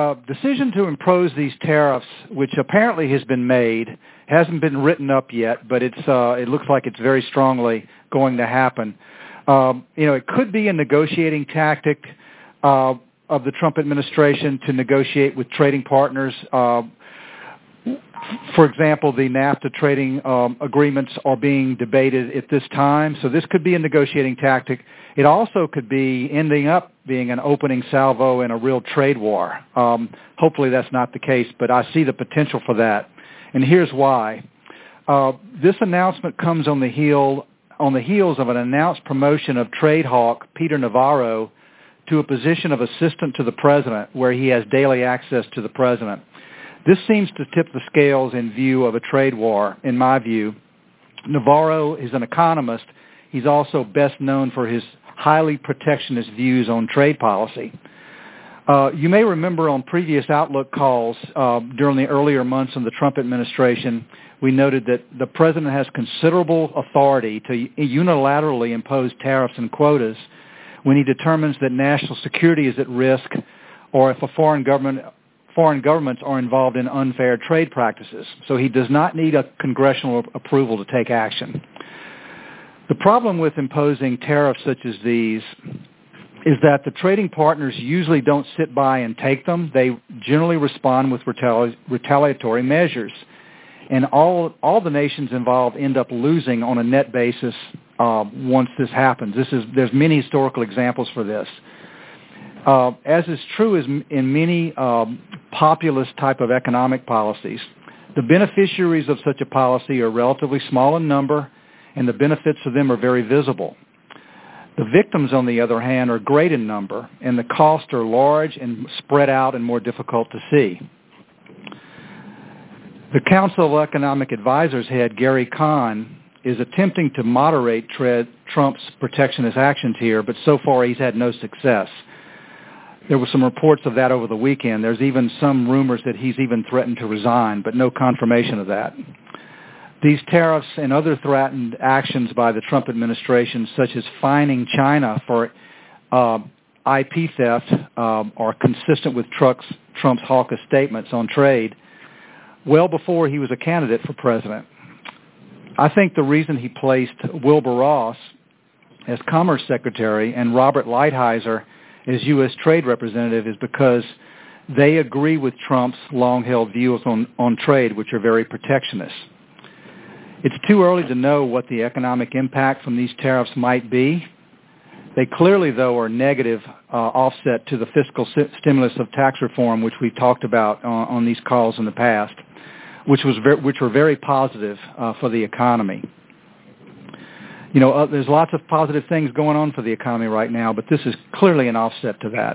The decision to impose these tariffs, which apparently has been made, hasn't been written up yet, but it looks like it's very strongly going to happen. It could be a negotiating tactic of the Trump administration to negotiate with trading partners. For example, the NAFTA trading agreements are being debated at this time, so this could be a negotiating tactic. It also could be ending up being an opening salvo in a real trade war. Hopefully that's not the case, but I see the potential for that, and here's why. This announcement comes on the heels of an announced promotion of trade hawk Peter Navarro to a position of assistant to the president, where he has daily access to the president. This seems to tip the scales in view of a trade war, in my view. Navarro is an economist. He's also best known for his highly protectionist views on trade policy. You may remember on previous Outlook calls during the earlier months of the Trump administration, we noted that the president has considerable authority to unilaterally impose tariffs and quotas when he determines that national security is at risk or if a foreign governments are involved in unfair trade practices. So he does not need a congressional approval to take action. The problem with imposing tariffs such as these is that the trading partners usually don't sit by and take them. They generally respond with retaliatory measures. And all the nations involved end up losing on a net basis once this happens. There's many historical examples for this. As is true in many populist type of economic policies, the beneficiaries of such a policy are relatively small in number, and the benefits of them are very visible. The victims, on the other hand, are great in number, and the costs are large and spread out and more difficult to see. The Council of Economic Advisors head, Gary Kahn, is attempting to moderate Trump's protectionist actions here, but so far he's had no success. There were some reports of that over the weekend. There's even some rumors that he's even threatened to resign, but no confirmation of that. These tariffs and other threatened actions by the Trump administration, such as fining China for IP theft, are consistent with Trump's hawkish statements on trade well before he was a candidate for president. I think the reason he placed Wilbur Ross as Commerce Secretary and Robert Lighthizer as U.S. Trade Representative is because they agree with Trump's long-held views on trade, which are very protectionist. It's too early to know what the economic impact from these tariffs might be. They clearly, though, are negative offset to the fiscal stimulus of tax reform, which we've talked about on these calls in the past, which were very positive for the economy. There's lots of positive things going on for the economy right now, but this is clearly an offset to that.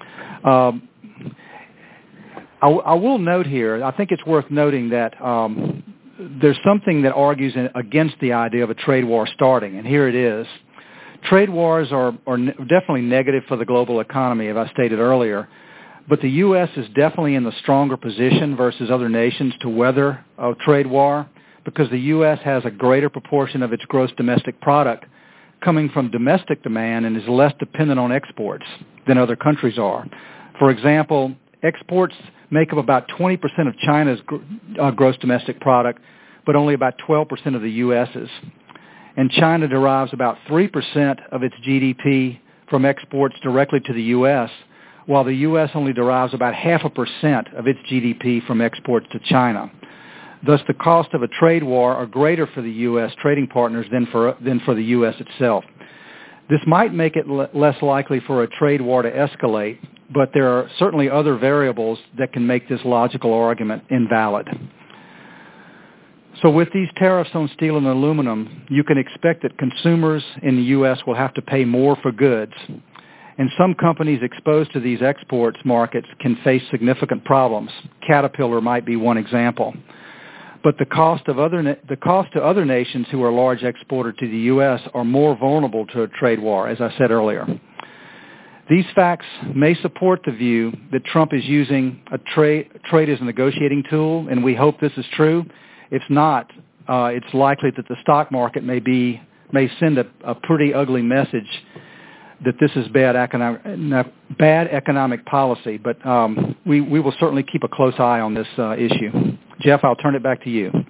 I will note here, I think it's worth noting that there's something that argues against the idea of a trade war starting, and here it is. Trade wars are definitely negative for the global economy, as I stated earlier, but the U.S. is definitely in the stronger position versus other nations to weather a trade war because the U.S. has a greater proportion of its gross domestic product coming from domestic demand and is less dependent on exports than other countries are. For example, exports make up about 20% of China's gross domestic product, but only about 12% of the U.S.'s. And China derives about 3% of its GDP from exports directly to the U.S., while the U.S. only derives about 0.5% of its GDP from exports to China. Thus, the cost of a trade war are greater for the U.S. trading partners than for the U.S. itself. This might make it less likely for a trade war to escalate, but there are certainly other variables that can make this logical argument invalid. So with these tariffs on steel and aluminum, you can expect that consumers in the U.S. will have to pay more for goods, and some companies exposed to these exports markets can face significant problems. Caterpillar might be one example. But the cost to other nations who are large exporters to the U.S. are more vulnerable to a trade war, as I said earlier. These facts may support the view that Trump is using trade as a negotiating tool, and we hope this is true. If not, it's likely that the stock market may send a pretty ugly message that this is bad economic policy. But we will certainly keep a close eye on this issue. Jeff, I'll turn it back to you.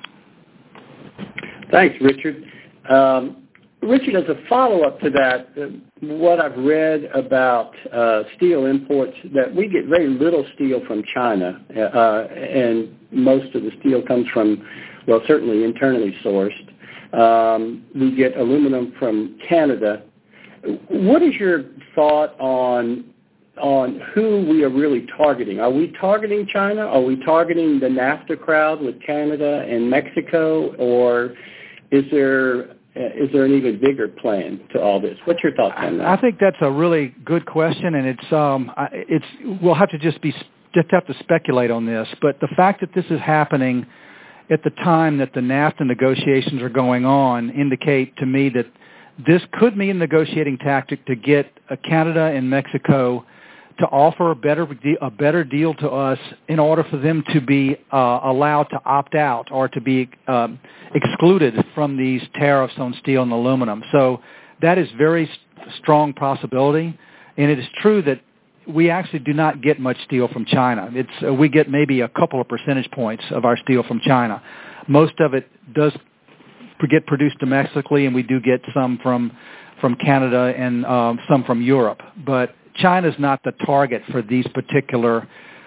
Thanks, Richard. Richard, as a follow-up to that, what I've read about steel imports, that we get very little steel from China, and most of the steel comes from, well, certainly internally sourced. We get aluminum from Canada. What is your thought on who we are really targeting? Are we targeting China? Are we targeting the NAFTA crowd with Canada and Mexico, or is there an even bigger plan to all this? What's your thoughts on that? I think that's a really good question, and we'll have to just have to speculate on this. But the fact that this is happening at the time that the NAFTA negotiations are going on indicate to me that this could be a negotiating tactic to get Canada and Mexico to offer a better deal to us in order for them to be allowed to opt out or to be excluded from these tariffs on steel and aluminum. So that is very strong possibility, and it is true that we actually do not get much steel from China. We get maybe a couple of percentage points of our steel from China. Most of it does get produced domestically, and we do get some from Canada and some from Europe. But China's not the target for these particular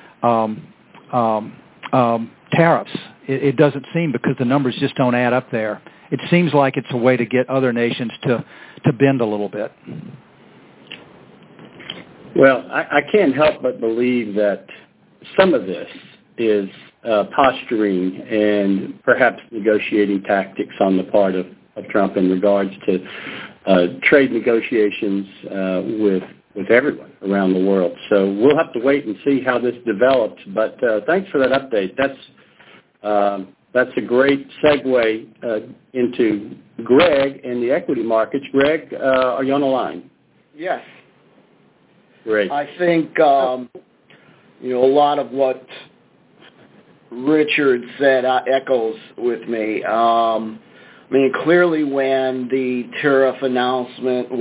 tariffs. It doesn't seem, because the numbers just don't add up there. It seems like it's a way to get other nations to bend a little bit. Well, I can't help but believe that some of this is posturing and perhaps negotiating tactics on the part of Trump in regards to trade negotiations with everyone around the world. So we'll have to wait and see how this develops. But thanks for that update. That's a great segue into Greg and the equity markets. Greg, are you on the line? Yes. Great. I think a lot of what Richard said echoes with me. Clearly when the tariff announcement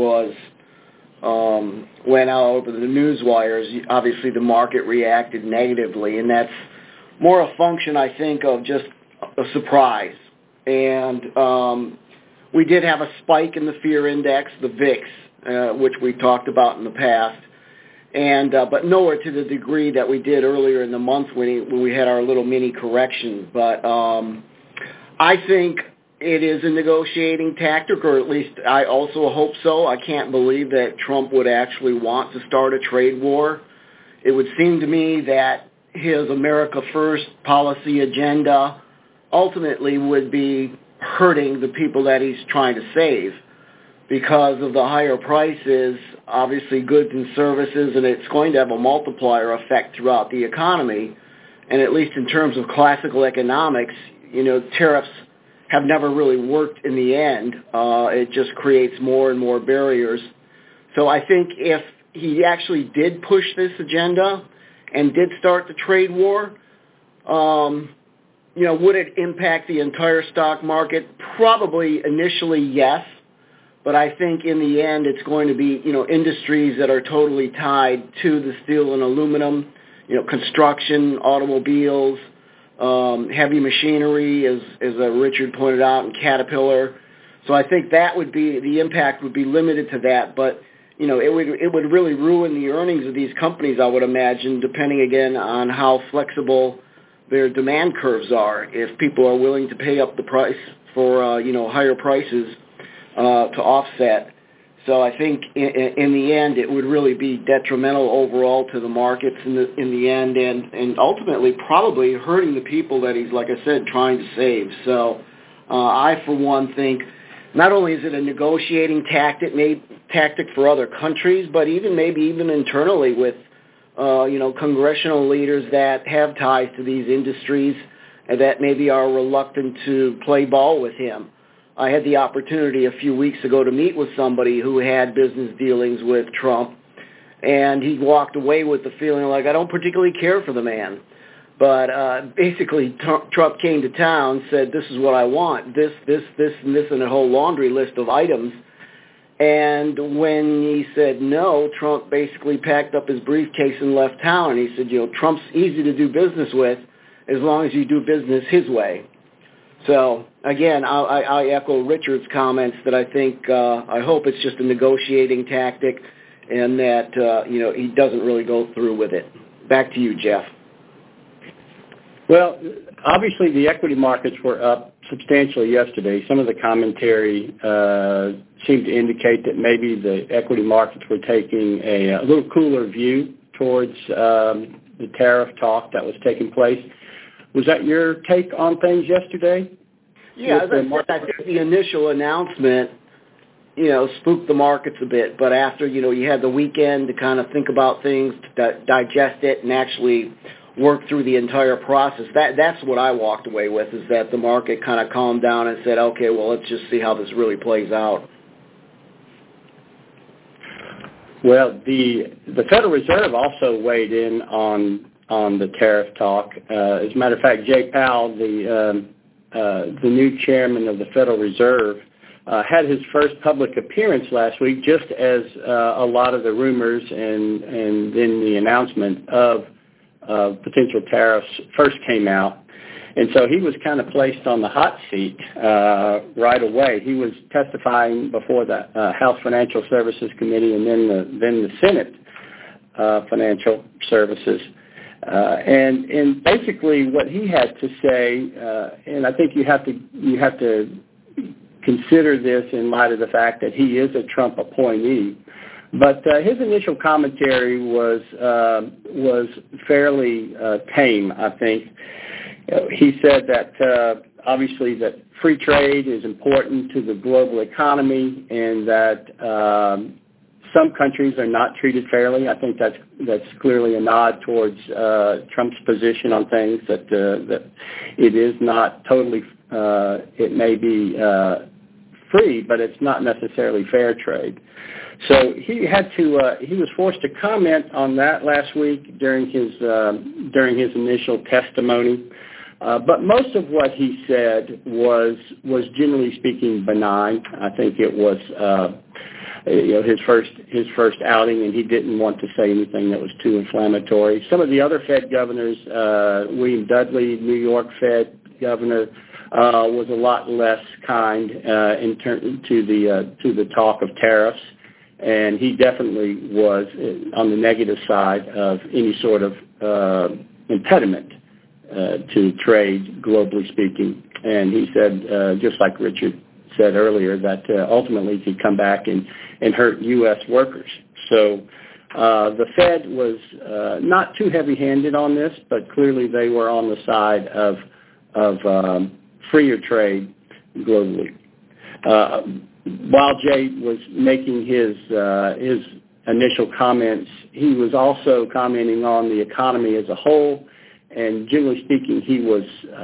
went out over the news wires, obviously the market reacted negatively, and that's more a function, I think, of just a surprise. And we did have a spike in the fear index, the VIX, which we talked about in the past, and but nowhere to the degree that we did earlier in the month when we had our little mini correction. But I think it is a negotiating tactic, or at least I also hope so. I can't believe that Trump would actually want to start a trade war. It would seem to me that his America First policy agenda ultimately would be hurting the people that he's trying to save because of the higher prices, obviously goods and services, and it's going to have a multiplier effect throughout the economy. And at least in terms of classical economics, tariffs have never really worked in the end. It just creates more and more barriers. So I think if he actually did push this agenda and did start the trade war, would it impact the entire stock market? Probably initially, yes. But I think in the end it's going to be, industries that are totally tied to the steel and aluminum, construction, automobiles, heavy machinery, as Richard pointed out, and Caterpillar. So I think that would be, the impact would be limited to that. But, it would really ruin the earnings of these companies, I would imagine, depending, again, on how flexible their demand curves are. If people are willing to pay up the price for, higher prices to offset. So I think in the end it would really be detrimental overall to the markets in the end, and ultimately probably hurting the people that he's, like I said, trying to save. So I, for one, think not only is it a negotiating tactic for other countries, but maybe even internally with congressional leaders that have ties to these industries and that maybe are reluctant to play ball with him. I had the opportunity a few weeks ago to meet with somebody who had business dealings with Trump, and he walked away with the feeling like, I don't particularly care for the man. But basically, Trump came to town, said, this is what I want, this, and this, and a whole laundry list of items. And when he said no, Trump basically packed up his briefcase and left town. And he said, Trump's easy to do business with as long as you do business his way. So, again, I echo Richard's comments that I think, I hope it's just a negotiating tactic and that, he doesn't really go through with it. Back to you, Jeff. Well, obviously the equity markets were up substantially yesterday. Some of the commentary seemed to indicate that maybe the equity markets were taking a little cooler view towards the tariff talk that was taking place. Was that your take on things yesterday? Yeah, as I said, I think the initial announcement, spooked the markets a bit. But after, you had the weekend to kind of think about things, to digest it, and actually work through the entire process. That's what I walked away with, is that the market kind of calmed down and said, okay, well, let's just see how this really plays out. Well, the Federal Reserve also weighed in on the tariff talk. As a matter of fact, Jay Powell, the new chairman of the Federal Reserve, had his first public appearance last week, just as a lot of the rumors and then the announcement of potential tariffs first came out. And so he was kind of placed on the hot seat right away. He was testifying before the House Financial Services Committee and then the Senate Financial Services. And basically what he had to say, and I think you have to consider this in light of the fact that he is a Trump appointee. But his initial commentary was fairly tame, I think. He said that obviously that free trade is important to the global economy and that some countries are not treated fairly. I think that's clearly a nod towards Trump's position on things, that it is not totally, it may be free, but it's not necessarily fair trade. So he was forced to comment on that last week during his initial testimony. But most of what he said was generally speaking benign. I think it was his first outing, and he didn't want to say anything that was too inflammatory. Some of the other Fed governors, William Dudley, New York Fed governor, was a lot less kind to the talk of tariffs. And he definitely was on the negative side of any sort of impediment to trade, globally speaking. And he said, just like Richard said earlier, that ultimately it could come back and hurt U.S. workers. So the Fed was not too heavy-handed on this, but clearly they were on the side of freer trade globally. While Jay was making his initial comments, he was also commenting on the economy as a whole, and generally speaking, he was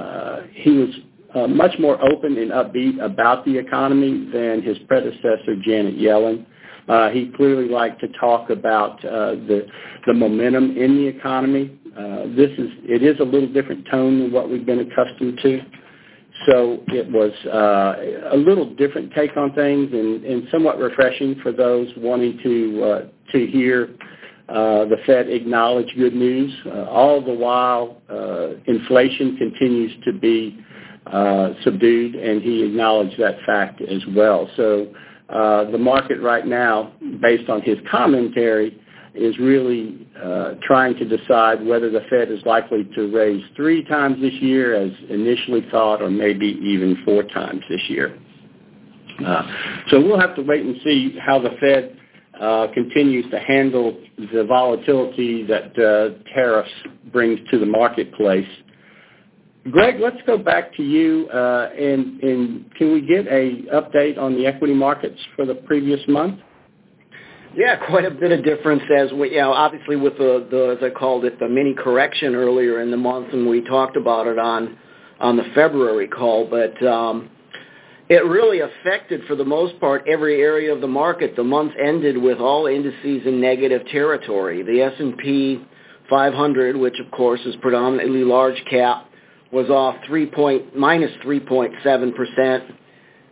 much more open and upbeat about the economy than his predecessor, Janet Yellen. He clearly liked to talk about the momentum in the economy. It is a little different tone than what we've been accustomed to. So it was a little different take on things and somewhat refreshing for those wanting to hear the Fed acknowledge good news. All the while, inflation continues to be subdued, and he acknowledged that fact as well. So the market right now, based on his commentary, is really trying to decide whether the Fed is likely to raise 3 times this year as initially thought, or maybe even 4 times this year. So we'll have to wait and see how the Fed continues to handle the volatility that tariffs brings to the marketplace. Greg, let's go back to you, and can we get an update on the equity markets for the previous month? Yeah, quite a bit of difference as we, obviously with the as I called it, the mini correction earlier in the month, and we talked about it on the February call, but it really affected, for the most part, every area of the market. The month ended with all indices in negative territory. The S&P 500, which of course is predominantly large cap, was off minus 3.7%.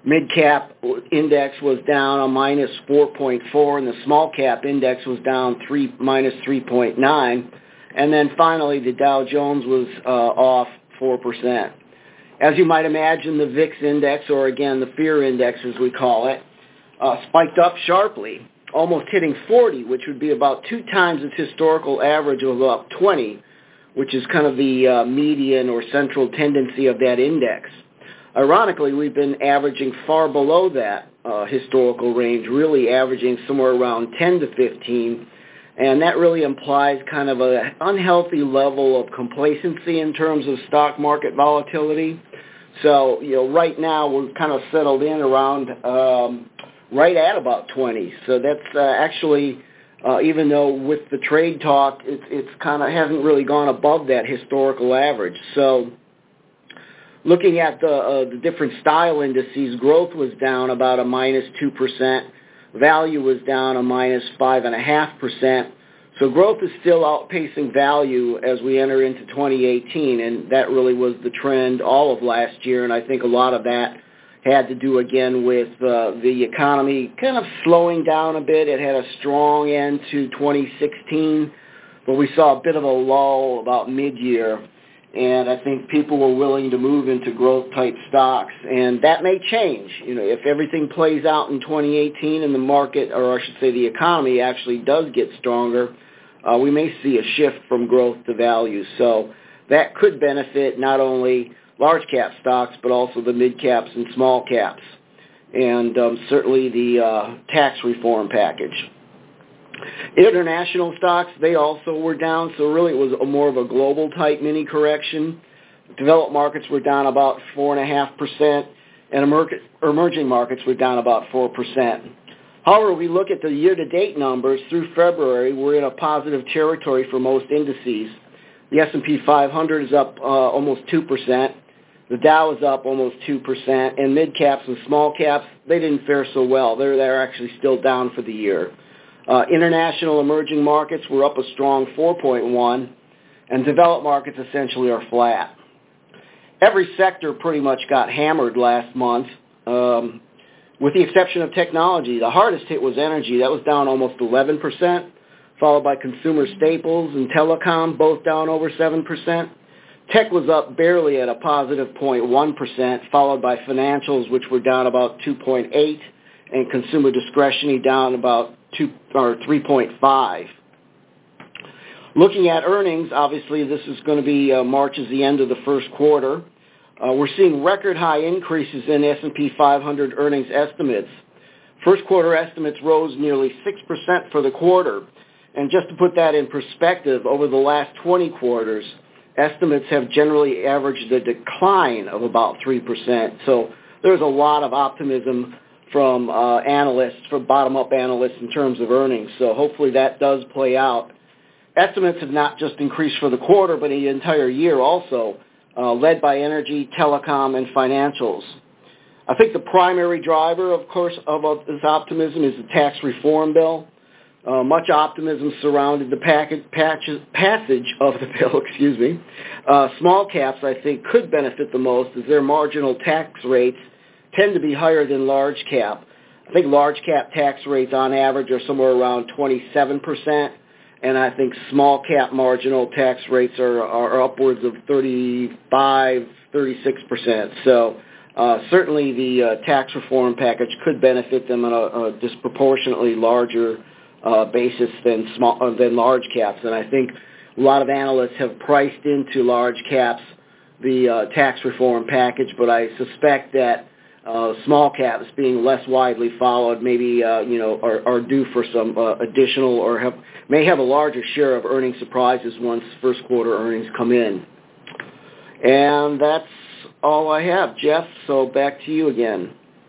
Mid-cap index was down a minus 4.4, and the small-cap index was down minus 3.9. And then finally, the Dow Jones was off 4%. As you might imagine, the VIX index, or again, the fear index as we call it, spiked up sharply, almost hitting 40, which would be about 2 times its historical average of about 20, which is kind of the median or central tendency of that index. Ironically, we've been averaging far below that historical range, really averaging somewhere around 10 to 15, and that really implies kind of an unhealthy level of complacency in terms of stock market volatility. So, right now we're kind of settled in around right at about 20. So that's actually, even though with the trade talk, it's kind of hasn't really gone above that historical average. So looking at the different style indices, growth was down about a minus 2%. Value was down a minus 5.5%. So growth is still outpacing value as we enter into 2018, and that really was the trend all of last year, and I think a lot of that had to do, again, with the economy kind of slowing down a bit. It had a strong end to 2016, but we saw a bit of a lull about mid-year, and I think people were willing to move into growth-type stocks, and that may change. If everything plays out in 2018 and the market, or I should say the economy, actually does get stronger, we may see a shift from growth to value. So that could benefit not only large cap stocks, but also the mid caps and small caps, and certainly the tax reform package. International stocks, they also were down, so really it was more of a global type mini correction. Developed markets were down about 4.5%, and emerging markets were down about 4%. However, we look at the year-to-date numbers through February, we're in a positive territory for most indices. The S&P 500 is up almost 2%. The Dow is up almost 2%, and mid-caps and small caps, they didn't fare so well. They're actually still down for the year. International emerging markets were up a strong 4.1%, and developed markets essentially are flat. Every sector pretty much got hammered last month, with the exception of technology. The hardest hit was energy. That was down almost 11%, followed by consumer staples and telecom, both down over 7%. Tech was up barely at a positive 0.1%, followed by financials, which were down about 2.8%, and consumer discretionary down about 3.5%. Looking at earnings, obviously this is going to be March is the end of the first quarter. We're seeing record high increases in S&P 500 earnings estimates. First quarter estimates rose nearly 6% for the quarter. And just to put that in perspective, over the last 20 quarters, estimates have generally averaged a decline of about 3%. So there's a lot of optimism from analysts, from bottom-up analysts in terms of earnings. So hopefully that does play out. Estimates have not just increased for the quarter, but the entire year also, led by energy, telecom, and financials. I think the primary driver, of course, of this optimism is the tax reform bill. Much optimism surrounded the passage of the bill, Small caps, I think, could benefit the most as their marginal tax rates tend to be higher than large cap. I think large cap tax rates on average are somewhere around 27%, and I think small cap marginal tax rates are upwards of 35, 36%. So certainly the tax reform package could benefit them on a disproportionately larger basis than large caps, and I think a lot of analysts have priced into large caps the tax reform package, but I suspect that small caps being less widely followed maybe are due for some additional or may have a larger share of earnings surprises once first quarter earnings come in. And that's all I have, Jeff, so back to you again.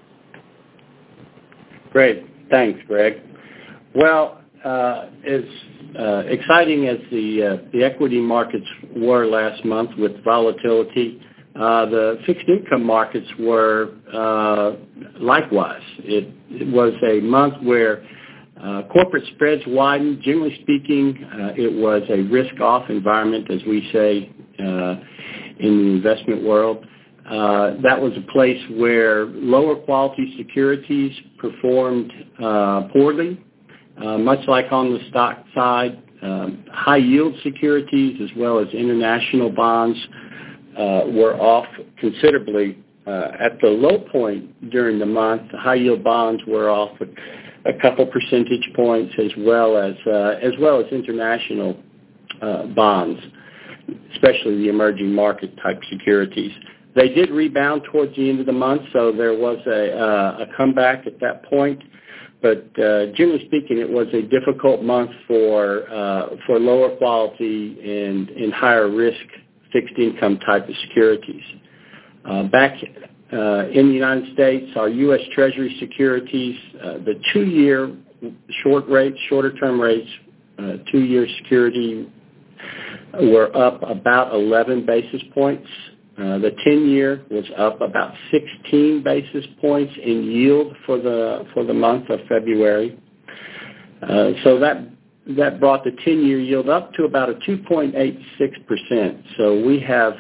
Great. Thanks, Greg. Well, as exciting as the equity markets were last month with volatility, the fixed income markets were likewise. It was a month where corporate spreads widened. Generally speaking, it was a risk-off environment, as we say in the investment world. That was a place where lower quality securities performed poorly, much like on the stock side. High yield securities as well as international bonds were off considerably. At the low point during the month, high yield bonds were off a couple percentage points, as well as international bonds, especially the emerging market type securities. They did rebound towards the end of the month, so there was a comeback at that point. But generally speaking, it was a difficult month for lower quality and higher risk fixed income type of securities. Back in the United States, our U.S. Treasury securities, the 2-year shorter term rates, 2-year security were up about 11 basis points. The 10-year was up about 16 basis points in yield for the month of February. So that brought the 10-year yield up to about a 2.86%. So we have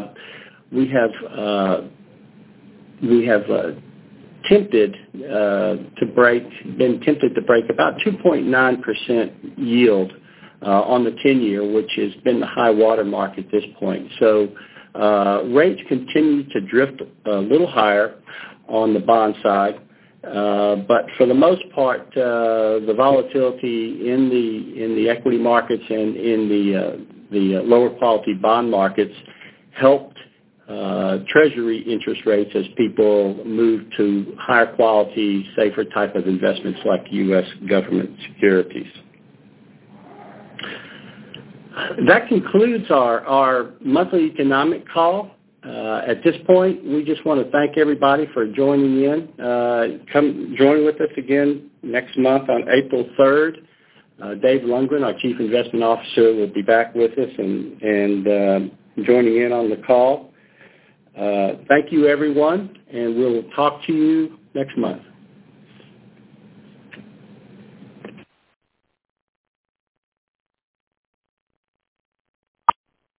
been tempted to break about 2.9% yield on the 10-year, which has been the high water mark at this point. So rates continue to drift a little higher on the bond side, but for the most part, the volatility in the equity markets and in the lower quality bond markets helped Treasury interest rates as people move to higher quality, safer type of investments like U.S. government securities. That concludes our monthly economic call. At this point, we just want to thank everybody for joining in. Come join with us again next month on April 3rd. Dave Lundgren, our Chief Investment Officer, will be back with us and joining in on the call. Thank you, everyone, and we'll talk to you next month.